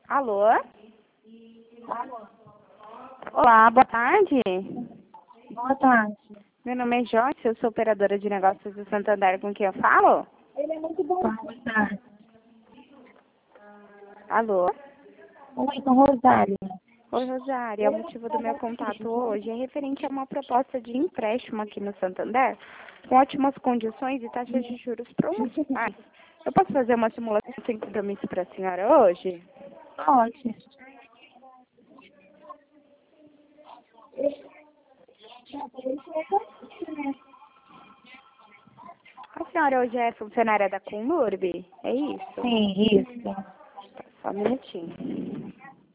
Alô? Olá, boa tarde. Boa tarde. Meu nome é Joyce, eu sou operadora de negócios do Santander, com quem eu falo? Ele é muito bom. Boa tarde. Alô? Oi, com Rosário. Oi, Rosária, o motivo do meu contato hoje é referente a uma proposta de empréstimo aqui no Santander, com ótimas condições e taxas de juros promocionais. Eu posso fazer uma simulação sem compromisso para a senhora hoje? Ótimo. A senhora hoje é funcionária da Comurb? É isso? Sim, isso. Só um minutinho.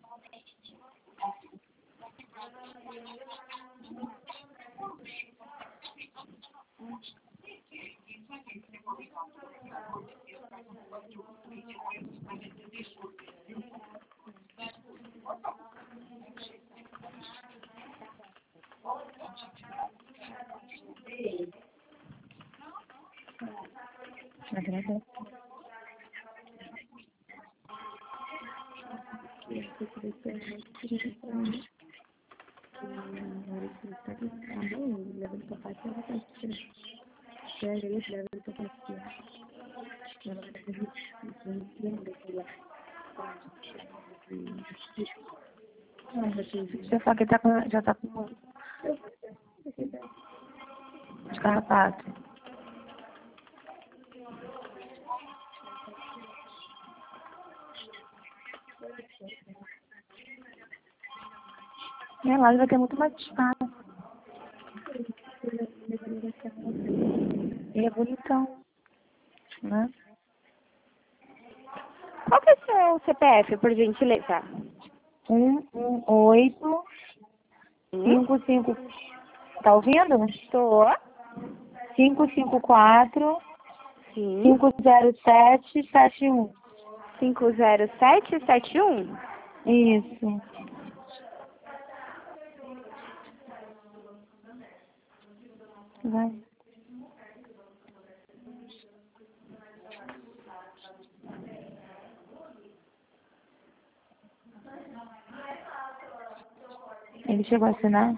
Deixa eu falar que já tá com escarpato. Lá vai ter muito mais espaço. Ele é bonitão, né? Qual que é o seu CPF, por gentileza? 118 55. Tá ouvindo? Estou. 554 Sim. 50771. 50771? Isso. Vai. Ele chegou a assinar?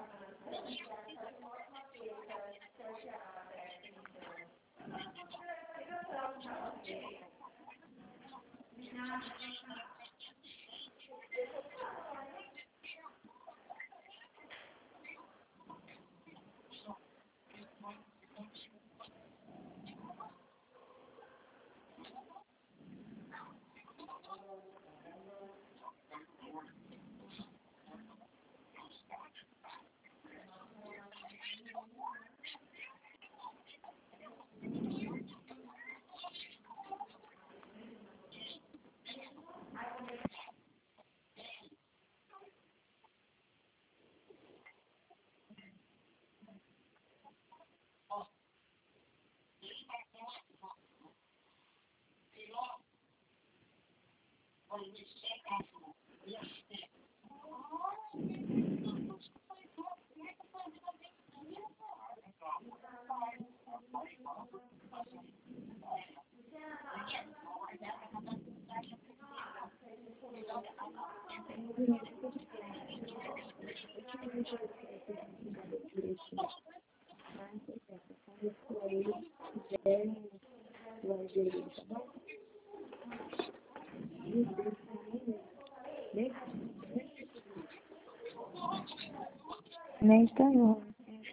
Nem estranhou.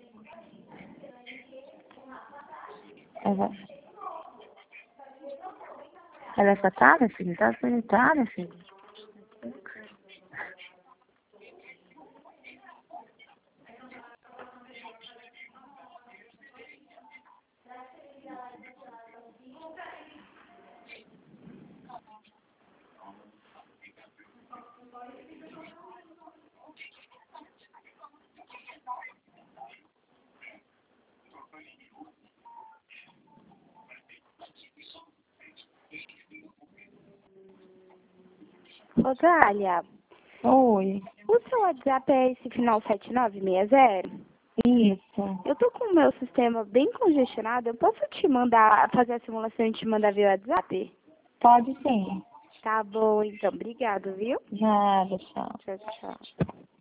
Ela é fatada, filho? Tá sanitária, filho? Rosália, Oi. o seu WhatsApp é esse final 7960? Isso. Eu tô com o meu sistema bem congestionado. Eu posso te mandar, fazer a simulação e te mandar via WhatsApp? Pode sim. Tá bom, então. Obrigado, viu? Nada, tchau. Tchau, tchau.